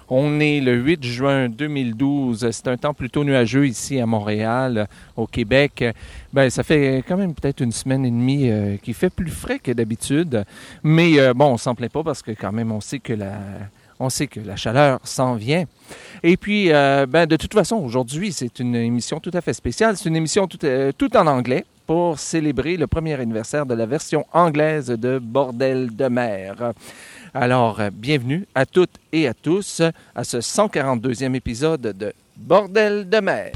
On est le 8 juin 2012. C'est un temps plutôt nuageux ici à Montréal, au Québec. Ben, ça fait quand même peut-être une semaine et demie qu'il fait plus frais que d'habitude. Mais bon, on s'en plaint pas parce que quand même, on sait que la chaleur s'en vient. Et puis, de toute façon, aujourd'hui, c'est une émission tout à fait spéciale. C'est une émission tout en anglais pour célébrer le premier anniversaire de la version anglaise de Bordel de mer. Alors, bienvenue à toutes et à tous à ce 142e épisode de Bordel de mer.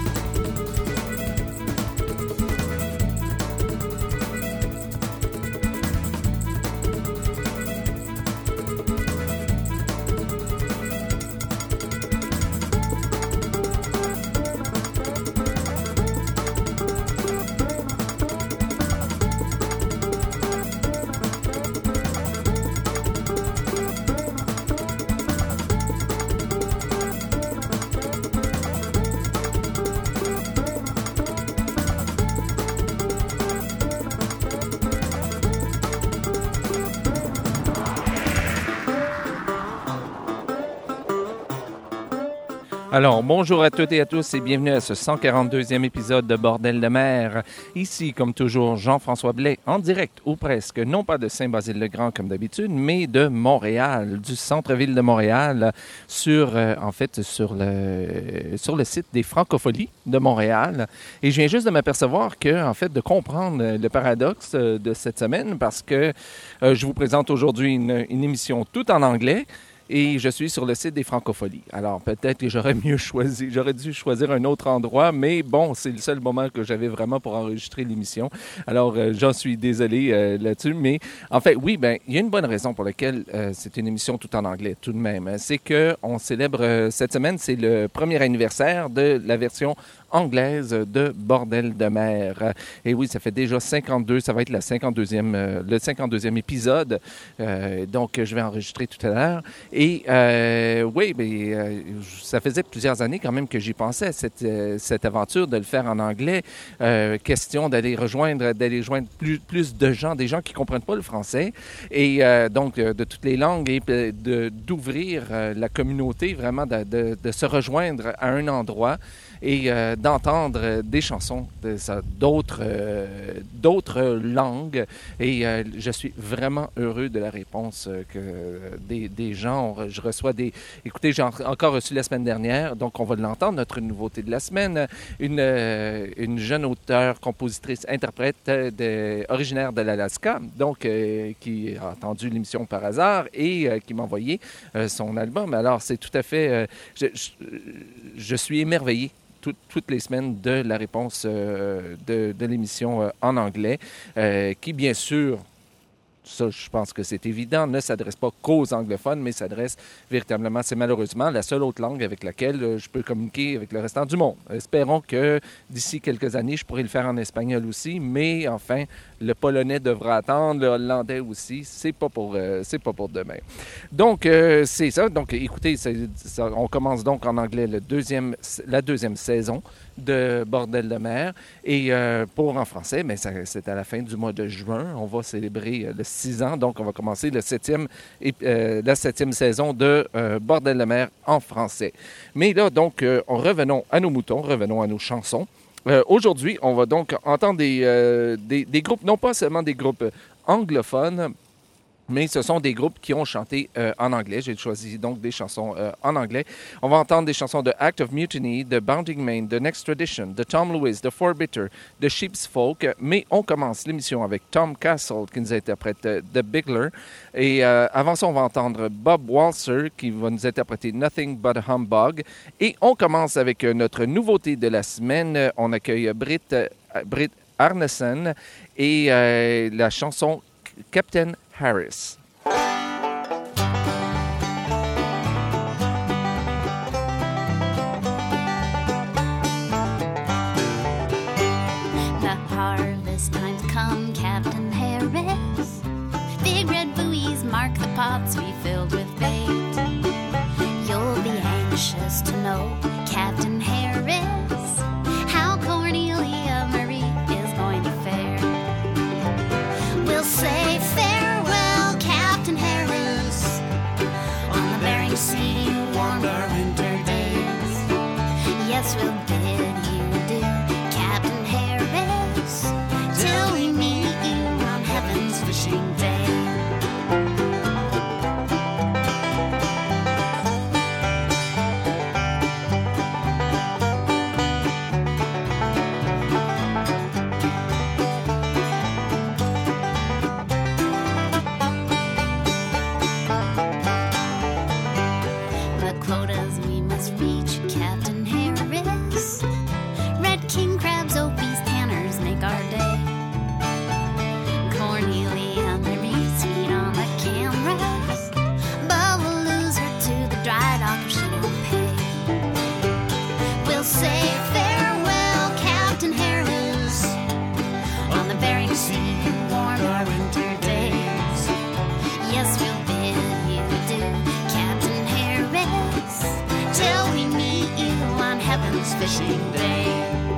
Alors, bonjour à toutes et à tous et bienvenue à ce 142e épisode de Bordel de mer. Ici, comme toujours, Jean-François Blais, en direct ou presque, non pas de Saint-Basile-le-Grand comme d'habitude, mais de Montréal, du centre-ville de Montréal, sur le site des Francopholies de Montréal. Et je viens juste de m'apercevoir de comprendre le paradoxe de cette semaine parce que je vous présente aujourd'hui une émission tout en anglais. Et je suis sur le site des Francopholies. Alors, peut-être que j'aurais dû choisir un autre endroit, mais bon, c'est le seul moment que j'avais vraiment pour enregistrer l'émission. Alors, j'en suis désolé là-dessus, mais en fait, oui, il y a une bonne raison pour laquelle c'est une émission tout en anglais, tout de même. C'est qu'on célèbre cette semaine, c'est le premier anniversaire de la version anglaise de Bordel de mer. Et oui, ça fait déjà 52, ça va être le 52e épisode. Donc, je vais enregistrer tout à l'heure. Et ça faisait plusieurs années quand même que j'y pensais à cette aventure de le faire en anglais. Question d'aller rejoindre plus de gens, des gens qui ne comprennent pas le français. Et donc, de toutes les langues et d'ouvrir la communauté, vraiment de se rejoindre à un endroit et d'entendre des chansons d'autres langues. Et je suis vraiment heureux de la réponse que des gens. Je reçois Écoutez, j'ai encore reçu la semaine dernière, donc on va l'entendre, notre nouveauté de la semaine, une jeune auteure, compositrice, interprète originaire de l'Alaska, donc qui a entendu l'émission par hasard et qui m'a envoyé son album. Alors, c'est tout à fait... je suis émerveillé toutes les semaines de la réponse de l'émission en anglais, qui, bien sûr, ça, je pense que c'est évident, ne s'adresse pas qu'aux anglophones, mais s'adresse véritablement, c'est malheureusement la seule autre langue avec laquelle je peux communiquer avec le restant du monde. Espérons que d'ici quelques années, je pourrai le faire en espagnol aussi, mais enfin, le polonais devra attendre, le hollandais aussi, c'est pas pour demain. Donc, c'est ça. Donc, écoutez, on commence donc en anglais la deuxième saison de Bordel de mer. Et en français, mais c'est à la fin du mois de juin. On va célébrer le 6 ans. Donc, on va commencer la septième saison de Bordel de mer en français. Mais là, donc, revenons à nos moutons, revenons à nos chansons. Aujourd'hui, on va donc entendre des groupes, non pas seulement des groupes anglophones, mais ce sont des groupes qui ont chanté en anglais. J'ai choisi donc des chansons en anglais. On va entendre des chansons de Act of Mutiny, de Bounding Main, de Next Tradition, de Tom Lewis, de Four Bitter, de Sheep's Folk. Mais on commence l'émission avec Tom Castle qui nous interprète The Bigler. Et avant ça, on va entendre Bob Walser qui va nous interpréter Nothing But a Humbug. Et on commence avec notre nouveauté de la semaine. On accueille Britt Arneson et la chanson Captain Harris. The harvest time's come, Captain Harris. Big red buoys mark the pots we filled with bait. You'll be anxious to know, Captain Harris, how Cornelia Marie is going to fare. We'll say farewell, Captain Harris, on the Bering Sea. sea warmed our winter days. Yes, we'll bid you adieu, Captain Harris, till we meet you on heaven's fishing day. Fishing day.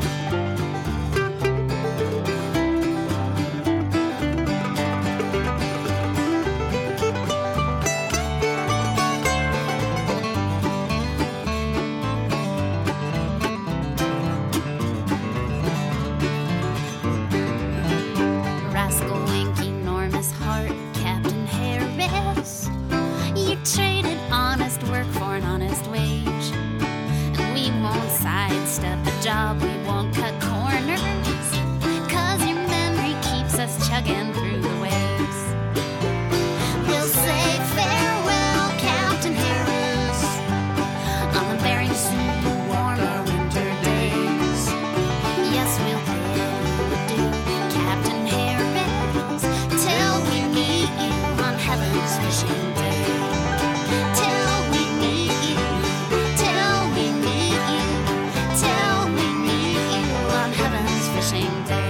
Rascal Wink, enormous heart, Captain Harris, you traded honest work for an honest wage. We won't sidestep a job, we won't cut corners, 'cause your memory keeps us chugging through the waves. We'll say farewell, Captain Harris, on the Bering Sea to warm our winter days. Yes, we'll bid you adieu, Captain Harris, till we meet you on heaven's fishing day. Till we meet you, till we meet you, till we meet you on heaven's fishing day.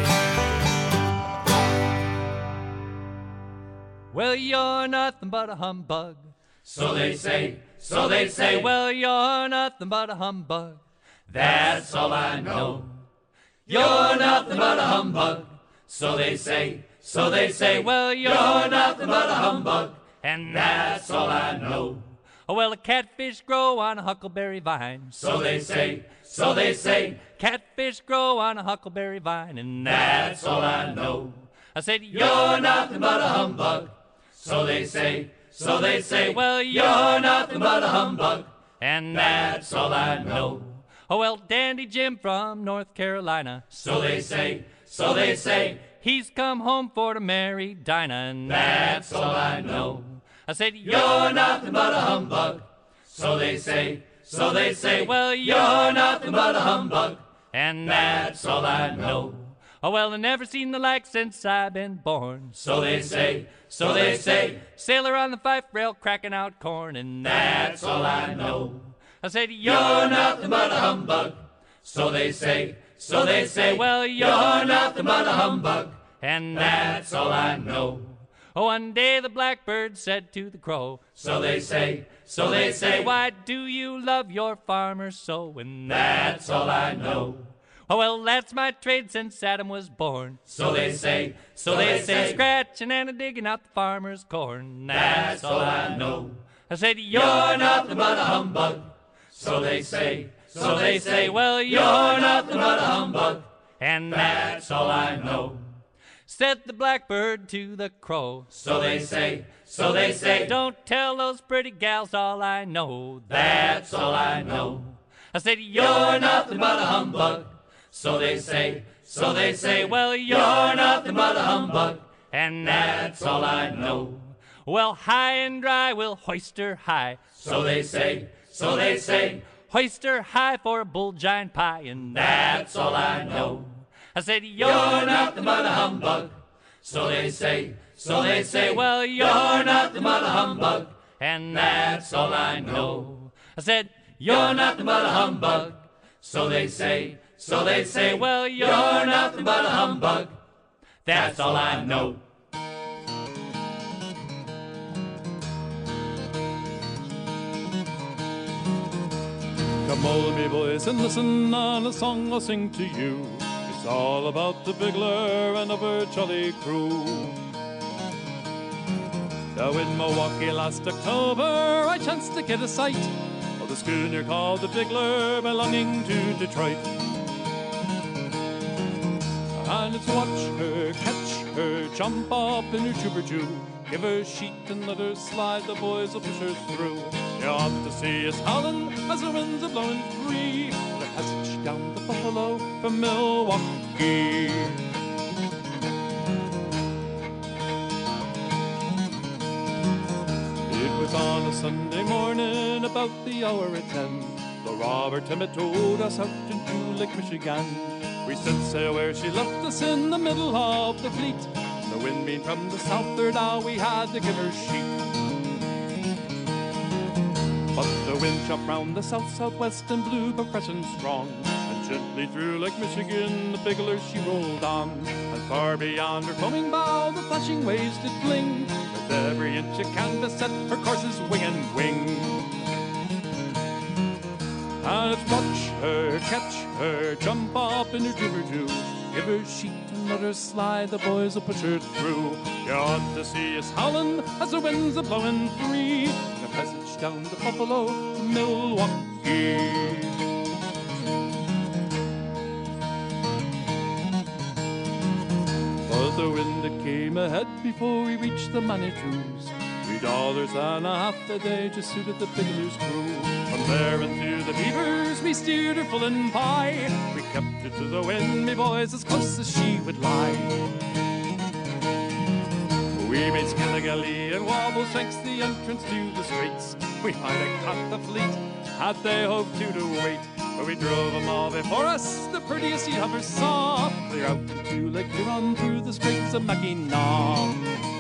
Well, you're nothing but a humbug. So they say, so they say. Well, you're nothing but a humbug. That's all I know. You're nothing but a humbug. So they say, so they say. Well, you're nothing but a humbug. And That's all I know. Oh, well, a catfish grow on a huckleberry vine. So they say, so they say. Catfish grow on a huckleberry vine. And That's all I know. I said, You're nothing but a humbug. So they say, so they say. Well, you're nothing but a humbug. And That's all I know. Oh, well, Dandy Jim from North Carolina. So they say, so they say. He's come home for to marry Dinah. And That's all I know. I said, You're nothing but a humbug. So they say, so they say. Well, you're nothing but a humbug. And That's all I know. Oh, well, I never seen the like since I've been born. So they say, so they say. Sailor on the fife rail cracking out corn. And That's all I know. I said, You're nothing but a humbug. So they say, so they say. Well, you're nothing but a humbug. And That's all I know. Oh, one day the blackbird said to the crow. So they say, so they say. Why do you love your farmer so? And That's all I know. Oh, well, that's my trade since Adam was born. So they say, So they say, scratching and a digging out the farmer's corn. That's all I know. I said, You're nothing but a humbug. So they say, so they say. Well, you're nothing but a humbug. And That's all I know. said the blackbird to the crow. So they say, so they say. Don't tell those pretty gals all I know. That's all I know. I said, You're nothing but a humbug. So they say, so they say. Well, you're nothing but a humbug. And That's all I know. well, high and dry we'll hoist her high. So they say, so they say. Hoist her high for a bull giant pie. And That's all I know. I said, You're nothing but a humbug. So they say, so they say. Well, you're nothing but a humbug. And That's all I know. I said, You're nothing but a humbug. So they say, so they say. Well, you're nothing but a humbug. That's all I know. Come all me boys and listen on a song I'll sing to you. It's all about the Bigler and the Bird Jolly crew. Now in Milwaukee last October, I chanced to get a sight of the schooner called the Bigler belonging to Detroit. And it's watch her, catch her, jump up in her jubberjoo, give her a sheet and let her slide, the boys will push her through. You ought to see us howling as the winds are blowing free, the passage down the Buffalo from Milwaukee. It was on a Sunday morning about the hour at 10, the Robert Emmett towed us out into Lake Michigan. We set sail where she left us in the middle of the fleet. The wind being from the southward, now we had to give her sheet. But the wind chopped round the south-southwest and blew but fresh and strong, and gently through Lake Michigan the Bigler she rolled on. And far beyond her foaming bow the flashing waves did fling, with every inch of canvas set her course's wing and wing. And it's watch her, catch her, jump up in her jubberjoo, give her sheet and let her slide, the boys will push her through. You ought to see us howling as the winds are blowing free, the passage down to Buffalo, Milwaukee. But the wind that came ahead before we reached the Manitous, $3.50 a day just suited the Bigler's crew. From there into the Beavers we steered her full and by, we kept her to the wind, me boys, as close as she would lie. We made Skilligalee and Wobble Shanks the entrance to the straits. We might have caught the fleet had they hoped to wait, but we drove them all before us, the prettiest you ever saw, clear out into Lake Huron through the straits of Mackinac.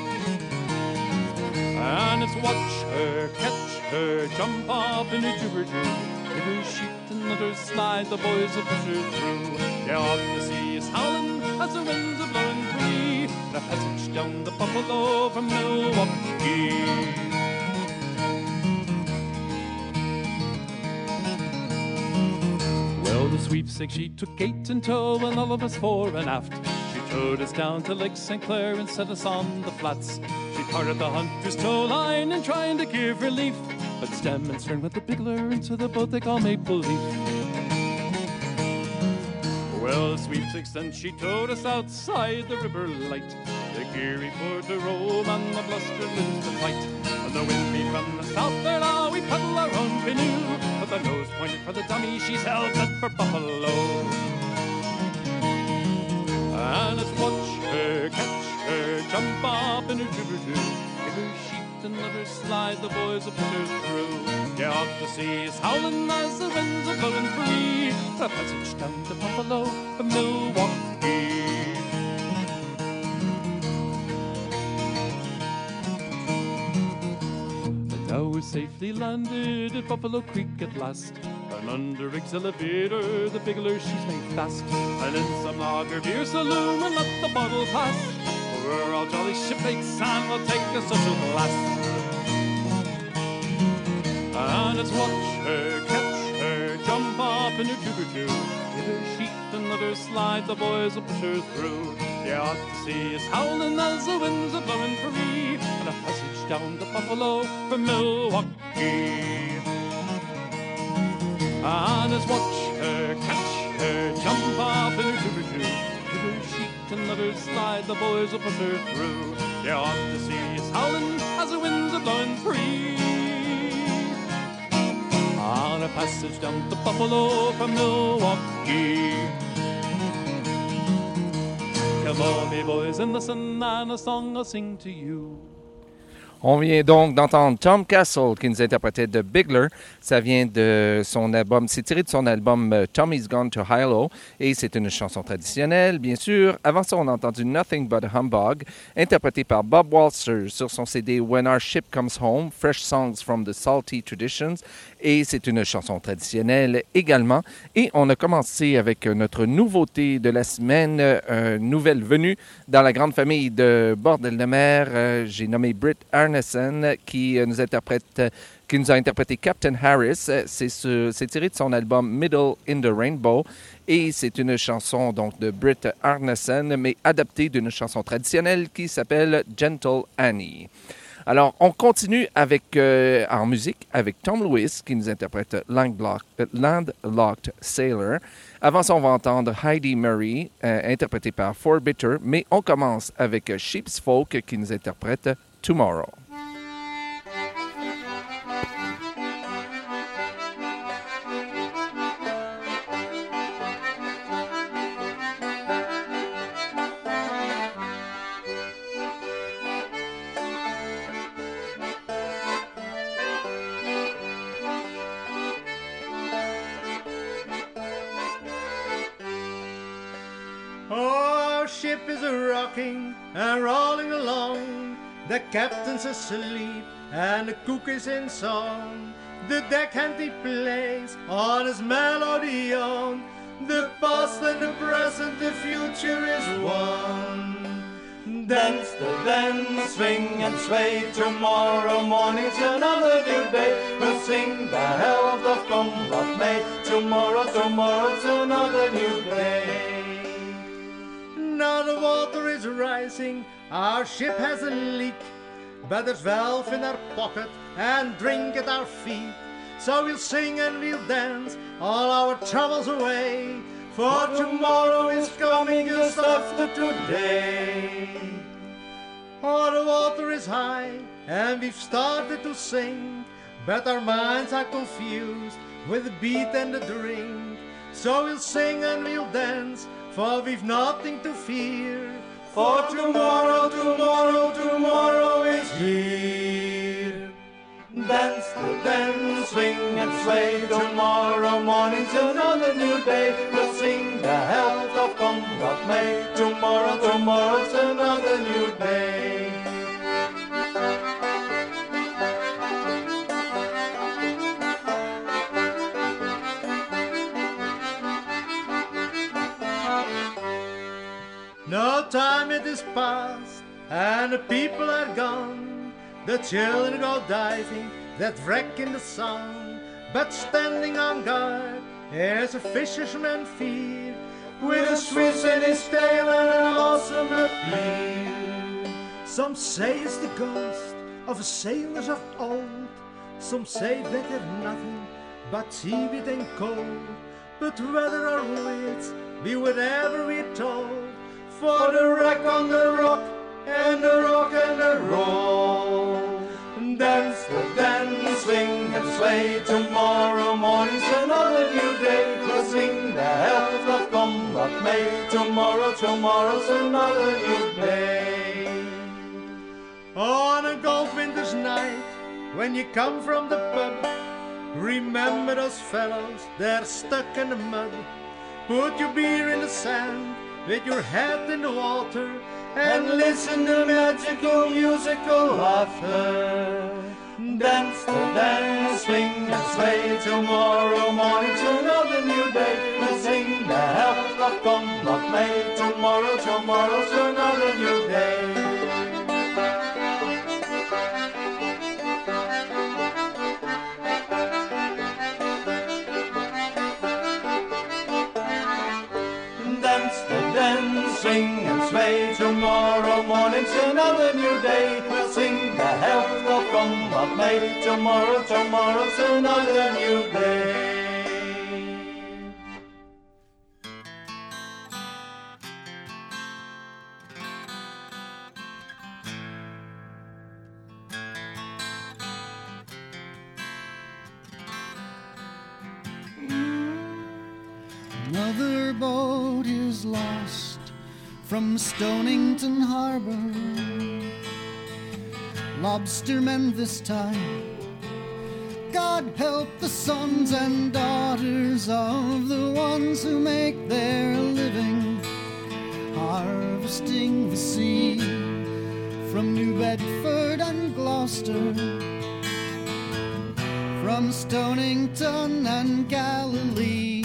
And it's watch her, catch her, jump up in her jubberjoo, give her sheet and let her slide, the boys will push her through. You ought to see us howling as the winds are blowing free, the passage down the Buffalo from Milwaukee. Well, the sweepstake she took 8 in tow and all of us fore and aft. She towed us down to Lake St. Clair and set us on the flats. She parted the hunter's tow line in trying to give relief, but stem and stern went the Bigler into the boat they call Maple Leaf. Well, the sweepstakes then she towed us outside the river light, the geary for to roam and the bluster lives to fight. And the wind beat from the south there now we paddle our own canoe, but the nose pointed for the dummy, she's held set for Buffalo. And it's watch her, catch her, jump up in her jubberjoo, give her sheet and let her slide, the boys will push her through. You ought to see us howling as the winds are blowing free, the passage down to Buffalo from Milwaukee. And now we're safely landed at Buffalo Creek at last, and under Rick's elevator the Bigler she's made fast, and in some lager beer saloon we'll let the bottle pass, for we're all jolly shipmates and we'll take a social glass. And it's watch her, catch her, jump up in her jubberjoo, give her sheet and let her slide, the boys will push her through. You ought to see us howling as the winds are blowing free, and a passage down to Buffalo from Milwaukee. And it's watch her, catch her, jump up in her jubberjoo, give her sheet and let her slide, the boys will push her through. You ought to see us howling as the winds are blowing free, on a passage down to Buffalo from Milwaukee. Come on, me boys, and listen, and a song I'll sing to you. On vient donc d'entendre Tom Castle qui nous interprétait de Bigler. Ça vient de son album, c'est tiré de son album Tommy's Gone to Hilo et c'est une chanson traditionnelle, bien sûr. Avant ça, on a entendu Nothing But Humbug, interprété par Bob Walser sur son CD When Our Ship Comes Home, Fresh Songs from the Salty Traditions. Et c'est une chanson traditionnelle également. Et on a commencé avec notre nouveauté de la semaine, nouvelle venue dans la grande famille de Bordel de mer. J'ai nommé Britt Arneson qui nous a interprété Captain Harris. C'est tiré de son album Middle in the Rainbow. Et c'est une chanson donc de Britt Arneson, mais adaptée d'une chanson traditionnelle qui s'appelle Gentle Annie. Alors, on continue avec, en musique avec Tom Lewis qui nous interprète Landlocked Sailor. Avant ça, on va entendre Heidi Murray, interprétée par Four Bitter, mais on commence avec Sheep's Folk qui nous interprète Tomorrow. And rolling along, the captain's asleep and the cook is in song. The deckhand he plays on his melodeon. The past and the present, the future is one. Dance the dance, swing and sway. Tomorrow morning's another new day. We'll sing the health of come what may. Tomorrow's another new day. Now the water is rising, our ship has a leak, but there's wealth in our pocket and drink at our feet. So we'll sing and we'll dance all our troubles away, for tomorrow is coming just after today. Oh, the water is high and we've started to sing, but our minds are confused with the beat and the drink. So we'll sing and we'll dance, for we've nothing to fear. For tomorrow is here. Dance the dance, swing and sway. Tomorrow morning's another new day. We'll sing the health of come what may. Tomorrow's another new day. No time it is past and the people are gone. The children go diving, that wreck in the sun. But standing on guard is a fisherman fear, with a Swiss in his tail and an awesome appeal. Some say it's the ghost of sailors of old. Some say that they're nothing but seaweed and cold. But whether our wits be whatever we're told, for the wreck on the rock and the rock and the roll. Dance the dance, swing and sway. Tomorrow morning's another new day. We'll sing the health of come what may. Tomorrow's another new day. On a cold winter's night, when you come from the pub, remember those fellows, they're stuck in the mud. Put your beer in the sand, with your head in the water, and listen to magical musical laughter. Dance the dance, swing and sway. Tomorrow morning's another new day. We'll sing the health of come what may. Tomorrow's another new day. Swing and sway. Tomorrow morning's another new day. We'll sing the health of come what may. Tomorrow's another new day. Another boat is lost from Stonington Harbor. Lobstermen this time. God help the sons and daughters of the ones who make their living harvesting the sea from New Bedford and Gloucester, from Stonington and Galilee.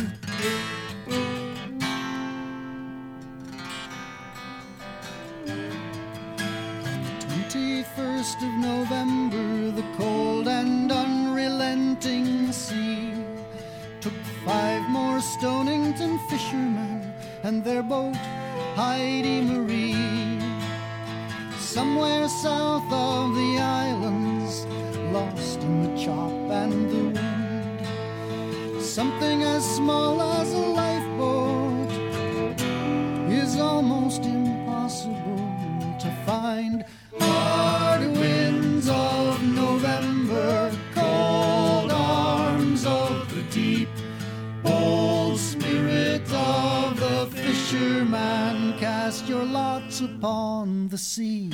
21st of November, the cold and unrelenting sea took 5 more Stonington fishermen and their boat, Heidi Marie. somewhere south of the islands, lost in the chop and the wind. Something as small as a lifeboat is almost impossible to find. Hard winds of November, cold arms of the deep, bold spirit of the fisherman, cast your lots upon the sea.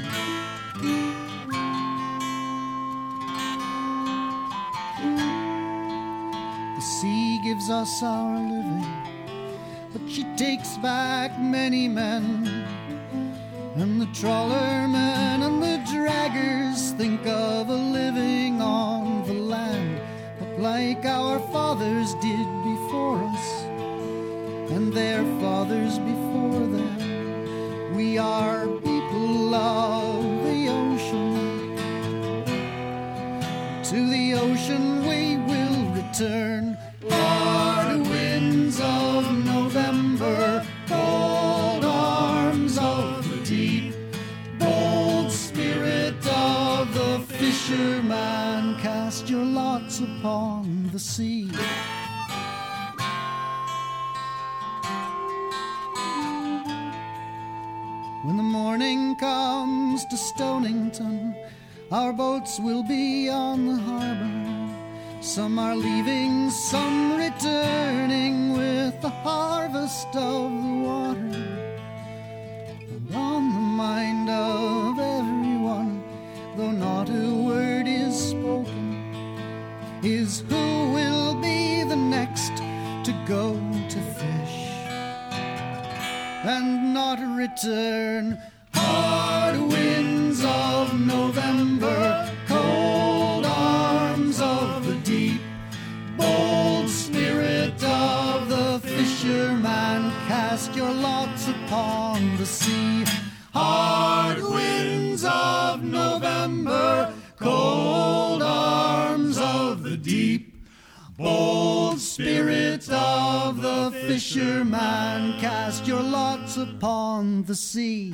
The sea gives us our living, but she takes back many men. And the trawlermen and the draggers think of a living on the land, but like our fathers did before us, and their fathers before them, we are people of the ocean. To the ocean we will return. Hard winds of November, cold arms of the deep, bold spirit of the fisherman, cast your lots upon the sea. When the morning comes to Stonington, our boats will be on the harbor. Some are leaving, some returning with the harvest of the water. And on the mind of everyone, though not a word is spoken, is who will be the next to go to fish and not return. Hard winds of November, cold arms of the deep, bold spirit of the fisherman, cast your lots upon the sea. Hard winds of November, cold arms of the deep, bold spirit of the fisherman, cast your lots upon the sea.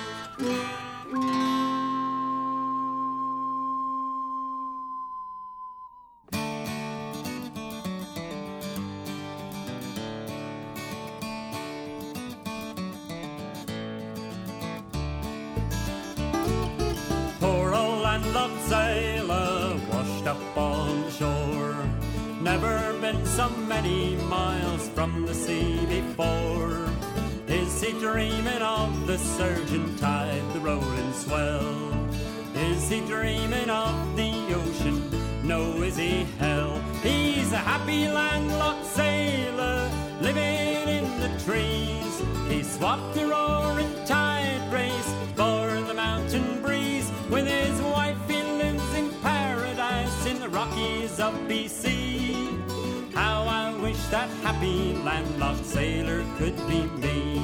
Poor old landlocked sailor washed up on the shore, never been so many miles from the sea before. Is he dreaming of the surging tide, the rolling swell? Is he dreaming of the ocean? No, is he hell? He's a happy landlocked sailor, living in the trees. He swapped the roaring tide race for the mountain breeze. With his wife he lives in paradise in the Rockies of BC. How I wish that happy landlocked sailor could be me.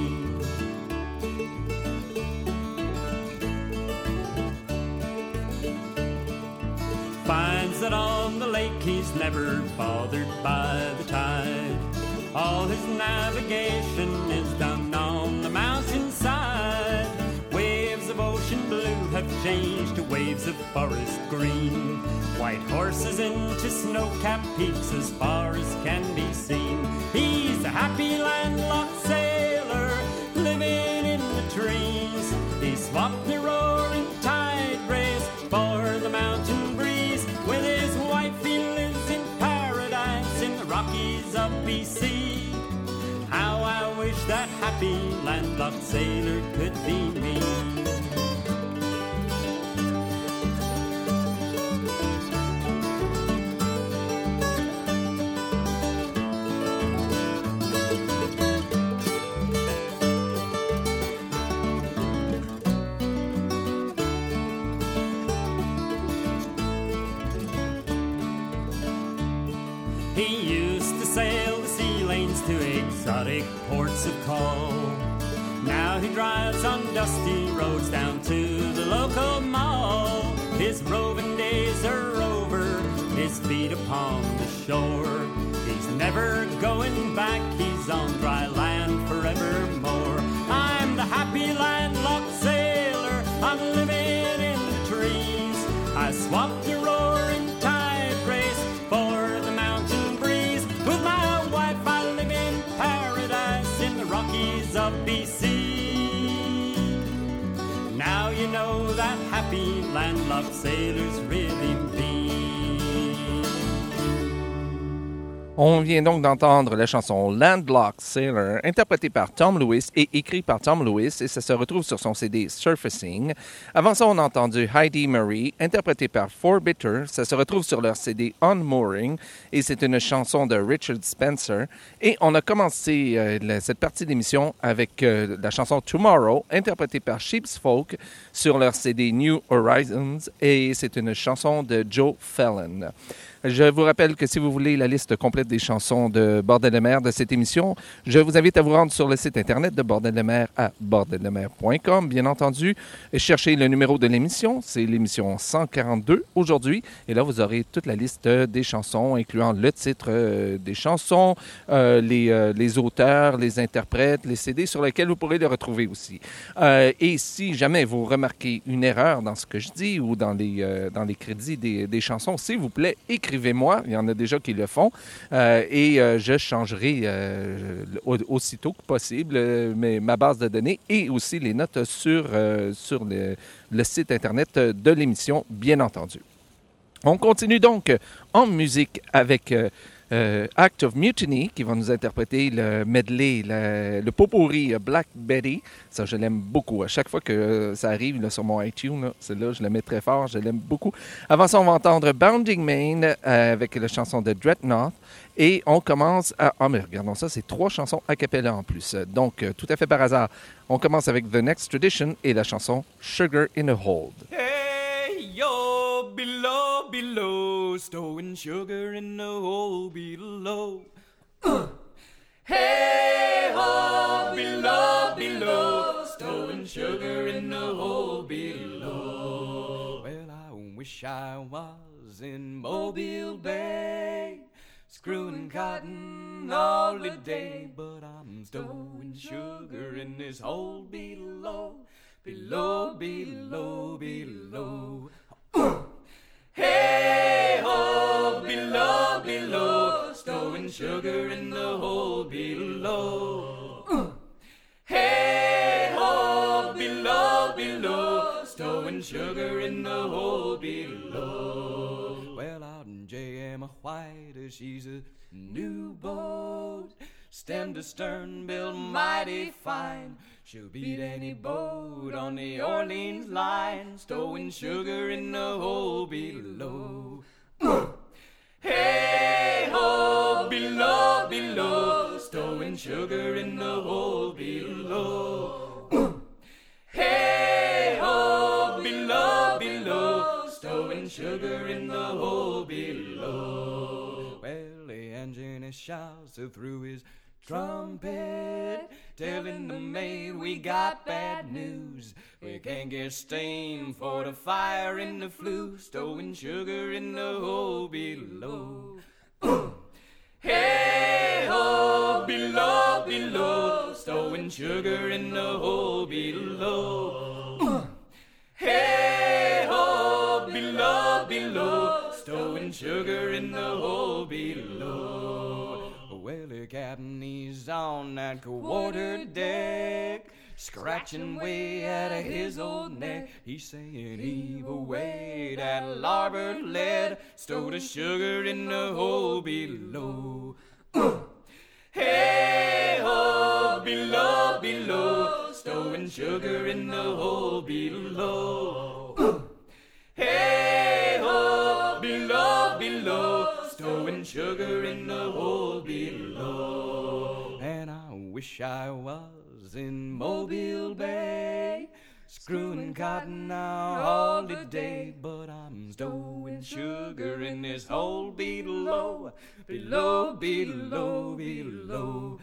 Finds that on the lake he's never bothered by the tide. All his navigation is done on the mountainside. Waves of ocean blue have changed to waves of forest green. White horses into snow-capped peaks as far as can be seen. He's a happy landlocked sailor, living in the trees. He swapped the roaring tide race for the mountain breeze. With his wife he lives in paradise in the Rockies of BC. How I wish that happy landlocked sailor could be me. He used to sail the sea lanes to exotic ports of call. Now he drives on dusty roads down to the local mall. His roving days are over, his feet upon the shore. He's never going back, he's on dry land forevermore. I'm the happy landlocked sailor, I'm living landlocked sailors really be. On vient donc d'entendre la chanson Landlocked Sailor, interprétée par Tom Lewis et écrite par Tom Lewis, et ça se retrouve sur son CD Surfacing. Avant ça, on a entendu Heidi Marie, interprétée par Four Bitter. Ça se retrouve sur leur CD Unmooring, et c'est une chanson de Richard Spencer. Et on a commencé cette partie d'émission avec la chanson Tomorrow, interprétée par Sheep's Folk, sur leur CD New Horizons, et c'est une chanson de Joe Fallon. Je vous rappelle que si vous voulez la liste complète des chansons de Bordel de mer de cette émission, je vous invite à vous rendre sur le site internet de Bordel de mer à bordeldemer.com. Bien entendu, cherchez le numéro de l'émission, c'est l'émission 142 aujourd'hui. Et là, vous aurez toute la liste des chansons, incluant le titre des chansons, les auteurs, les interprètes, les CD sur lesquels vous pourrez les retrouver aussi. Et si jamais vous remarquez une erreur dans ce que je dis ou dans les crédits des chansons, s'il vous plaît, écrivez-moi, il y en a déjà qui le font, et je changerai aussitôt que possible ma base de données et aussi les notes sur le site Internet de l'émission, bien entendu. On continue donc en musique avec Act of Mutiny, qui va nous interpréter le medley, le pot-pourri Black Betty. Ça, je l'aime beaucoup. À chaque fois que ça arrive là, sur mon iTunes, là, celle-là, je la mets très fort, je l'aime beaucoup. Avant ça, on va entendre Bounding Main avec la chanson de Dreadnought. Et on commence à... Ah, mais regardons ça, c'est 3 chansons a cappella en plus. Donc, tout à fait par hasard, on commence avec The Next Tradition et la chanson Sugar in a Hold. Hey, yo, below, below, stowing sugar in the hole below. Hey, ho, below, below, stowing sugar in the hole below. Well, I wish I was in Mobile Bay, screwing cotton all the day, but I'm stowing sugar in this hole below, below, below, below. Hey ho, below, below, stowing sugar in the hole below. Hey ho, below, below, stowing sugar in the hole below. Well, out in J.M. White, she's a new boat, stem to stern, built mighty fine. She'll beat any boat on the Orleans line, stowing sugar in the hole below. Hey ho, below, below, stowing sugar in the hole below. Hey ho, below, below, stowing sugar in the hole below. Well, the engineer shouts through his trumpet, telling the maid we got bad news. We can't get steam for the fire in the flue, stowing sugar in the hole below. Hey ho, below, below, stowing sugar in the hole below. Hey ho, below, below, stowing sugar in the hole below. Well, the captain, he's on that quarter deck, scratching way out of his old neck. He's saying, heave away that larboard lead, stow the sugar in the hole below. Hey ho, below, below, stowing sugar in the hole below. Hey ho, below, below, stowing sugar in the hole below. And I wish I was in Mobile Bay, screwing cotton out all the day, but I'm stowing sugar in this hole below, below, below, below.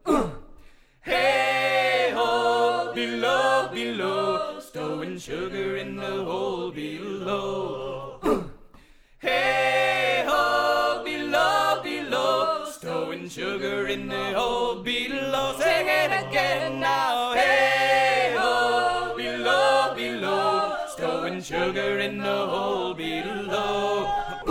Hey ho, below, below, stowing sugar in the hole below. Hey ho, below, below, stowing sugar in the hole below. Sing it again now. Hey ho, below, below, stowing sugar in the hole below.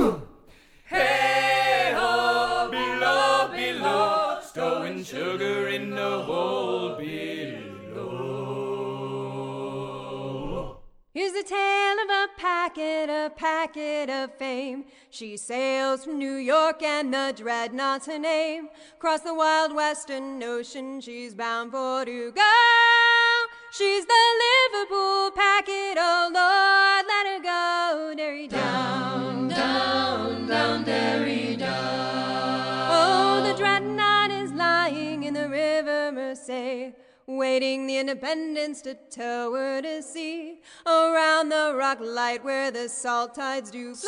Hey ho, below, below, stowing sugar in the hole below. Here's the tale of a packet of fame. She sails from New York and the Dreadnought's her name. Across the wild western ocean she's bound for to go. She's the Liverpool packet, oh Lord, let her go. Derry down, down, down, Derry down. Oh, the Dreadnought is lying in the River Mersey, waiting the Independence to tow her to sea. Around the rock light where the salt tides do flow.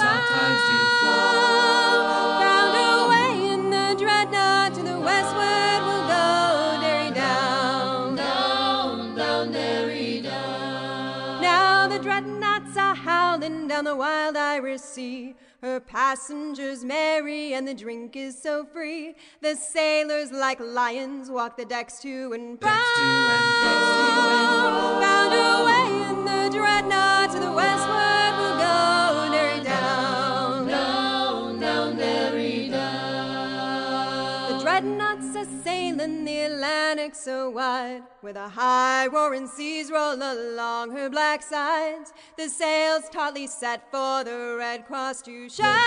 Bound away in the Dreadnought to the westward we'll go. Derry down, down, down, Derry down. Now the Dreadnoughts are howling down the wild Irish Sea. Her passengers merry and the drink is so free. The sailors like lions walk the decks to and fro. Bound away in the Dreadnought to the westward we'll go. Derry down, down, down, Derry down. The Dreadnoughts are sailing the Atlantic so wide, where the high roaring seas roll along her black sides. The sails tautly set for the Red Cross to shine.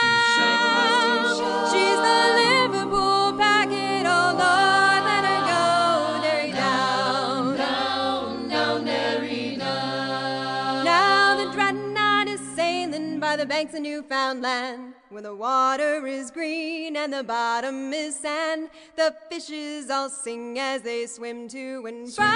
She's the Liverpool packet, oh Lord, let her go. Derry down, down, down, Derry down. Now the Dreadnought is sailing by the banks of Newfoundland, where the water is green and the bottom is sand. The fishes all sing as they swim to and fro,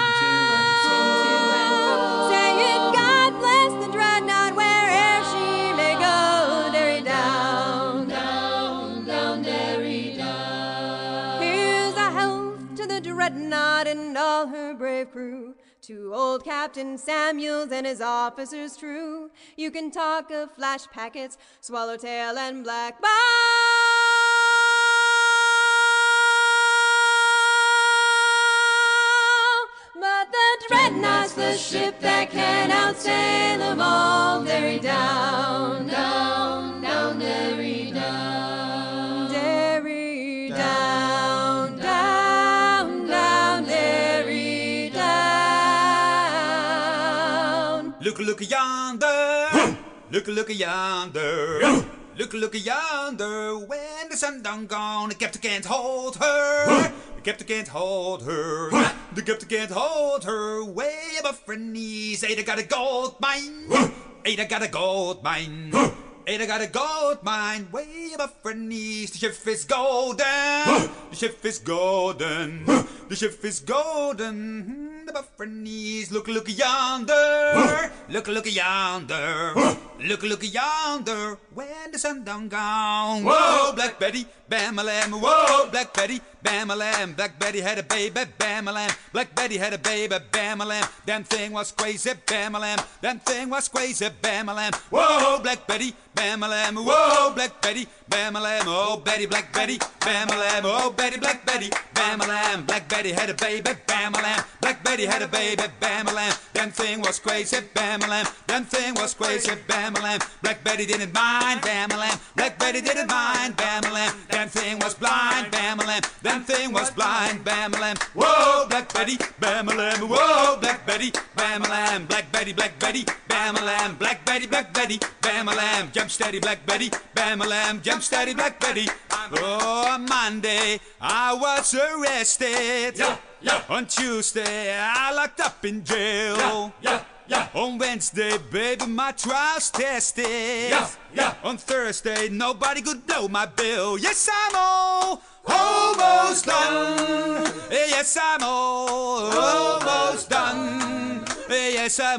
saying God bless the Dreadnought where'er she may go. Derry down, down, down, Derry down. Here's a health to the Dreadnought and all her brave crew, to old Captain Samuels and his officers true. You can talk of flash packets, swallowtail and black ball, but the Dreadnought's the ship that can outsail them all. Derry down, down, down, Derry down. Derry down, down, down, Derry down. Look yonder, look yonder, look yonder. When the sun done gone, the captain can't hold her. The captain can't hold her. The captain can't hold her. Way above her knees, Ada got a gold mine. Ada got a gold mine. Ada got a gold mine. Way above her knees, the ship is golden. The ship is golden. The ship is golden. Above her knees, look yonder, look yonder, look yonder. When the sun done gone, whoa, Black Betty, bam-a-lam, whoa, Black Betty, bam-a-lam. Black Betty had a baby, bam-a-lam. Black Betty had a baby, bam-a-lam. Damn thing was crazy, bam-a-lam. Damn thing was crazy, bam-a-lam. Whoa, Black Betty, bam-a-lam, whoa, Black Betty, bam-a-lam. Oh, Betty, Black Betty, bam-a-lam. Oh, Betty, Black Betty, bam-a-lam. Black Betty had a baby, bam-a-lam. Black Betty had a baby, bam-a-lam. Damn thing was crazy, bam-a-lam. Damn thing was crazy, bam-a-lam. Black Betty didn't mind, bam-a-lam. Black Betty didn't mind, bam-a-lam. Damn thing was blind, bam-a-lam. Damn thing was blind, bam-a-lam. Whoa, Black Betty, bam-a-lam. Whoa, Black Betty, bam-a-lam. Black Betty, bam-a-lam. Black Betty, bam-a-lam. Jump steady, Black Betty, bam-a-lam. Jump steady, Black Betty. Oh, Monday I was arrested. On Tuesday I locked up in jail. On Wednesday, baby, my trial's tested. On Thursday, nobody could blow my bill. Yes, I'm almost done. Yes, I'm almost done. Yes, I'm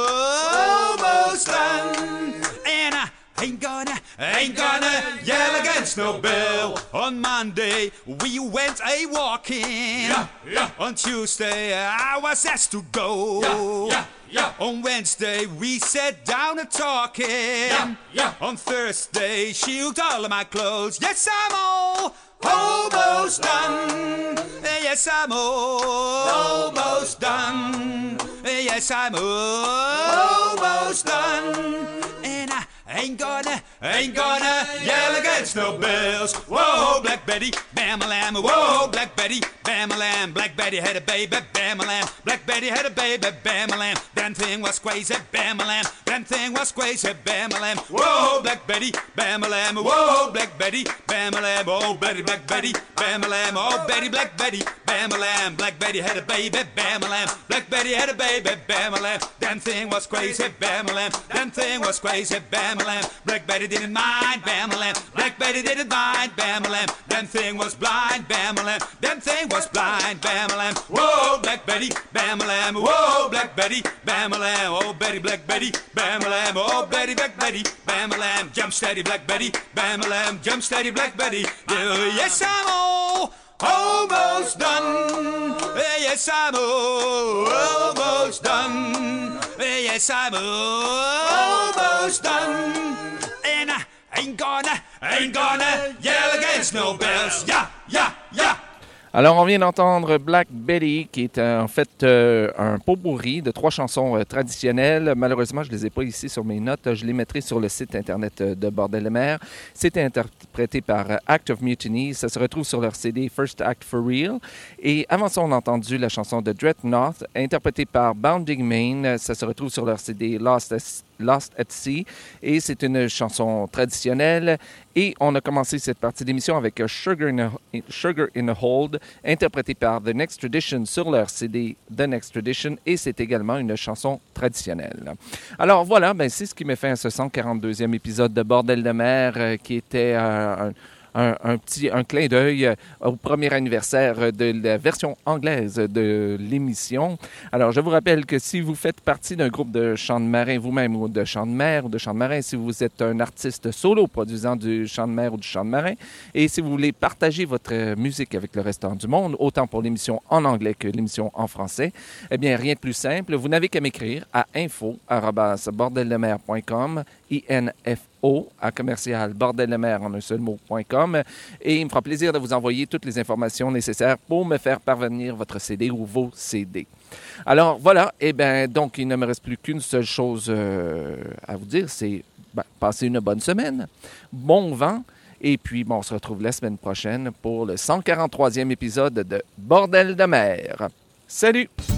almost done. And I ain't gonna yell against no bill. On Monday we went a-walking. On Tuesday I was asked to go. On Wednesday we sat down and talking. On Thursday she hooked all of my clothes. Yes, I'm almost done. Yes, I'm almost done. Yes, I'm almost done. And I ain't gonna ain't gonna yell against no bells. Whoa, Black Betty, bam-a-lam. Whoa, Black Betty, bam-a-lam. Black Betty had a baby, bam-a-lam. Black Betty had a baby, bam-a-lam. That thing was crazy, bam-a-lam. That thing was crazy, bam-a-lam. Whoa, Black Betty, bam-a-lam. Whoa, Black Betty, bam-a-lam. Oh, Betty, Black Betty, bam-a-lam. Oh, Betty, Black Betty, bam-a-lam. Black Betty had a baby, bam-a-lam. Black Betty had a baby, bam-a-lam. That thing was crazy, bam-a-lam. That thing was crazy, bam-a-lam. Black Betty didn't mind, bam-a-lam. Black Betty didn't mind, bam-a-lam. That thing was blind, bam-a-lam. That thing was blind, bam-a-lam. Whoa, Black Betty, bam-a-lam. Whoa, Black Betty, bam-a-lam. Oh, Betty, Black Betty, bam-a-lam. Oh, Betty, Black Betty, bam-a-lam. Jump steady, Black Betty, bam-a-lam. Jump steady, Black Betty. Yes, I'm almost done. Yes, I'm almost done. Yes, I'm almost done. And I ain't gonna yell against no bells. Yeah, yeah, yeah. Alors, on vient d'entendre Black Betty, qui est en fait un pot-pourri de 3 chansons traditionnelles. Malheureusement, je ne les ai pas ici sur mes notes. Je les mettrai sur le site Internet de Bordel de mer. C'était interprété par Act of Mutiny. Ça se retrouve sur leur CD First Act for Real. Et avant ça, on a entendu la chanson de Dreadnought, interprétée par Bounding Main. Ça se retrouve sur leur CD Lost at Sea. Et c'est une chanson traditionnelle. Et on a commencé cette partie d'émission avec Sugar in a Hold, interprété par The Next Tradition sur leur CD The Next Tradition, et c'est également une chanson traditionnelle. Alors voilà, c'est ce qui me fait à ce 142e épisode de Bordel de mer, qui était un clin d'œil au premier anniversaire de la version anglaise de l'émission. Alors, je vous rappelle que si vous faites partie d'un groupe de chant de marin vous-même, ou de chant de mer, ou de chant de marin, si vous êtes un artiste solo produisant du chant de mer ou du chant de marin, et si vous voulez partager votre musique avec le restant du monde, autant pour l'émission en anglais que l'émission en français, eh bien, rien de plus simple. Vous n'avez qu'à m'écrire à info@bordeldemer.com, info@bordeldemer en un seul mot.com, et il me fera plaisir de vous envoyer toutes les informations nécessaires pour me faire parvenir votre CD ou vos CD. Alors voilà, donc il ne me reste plus qu'une seule chose à vous dire, c'est passez une bonne semaine, bon vent, et puis on se retrouve la semaine prochaine pour le 143e épisode de Bordel de mer. Salut!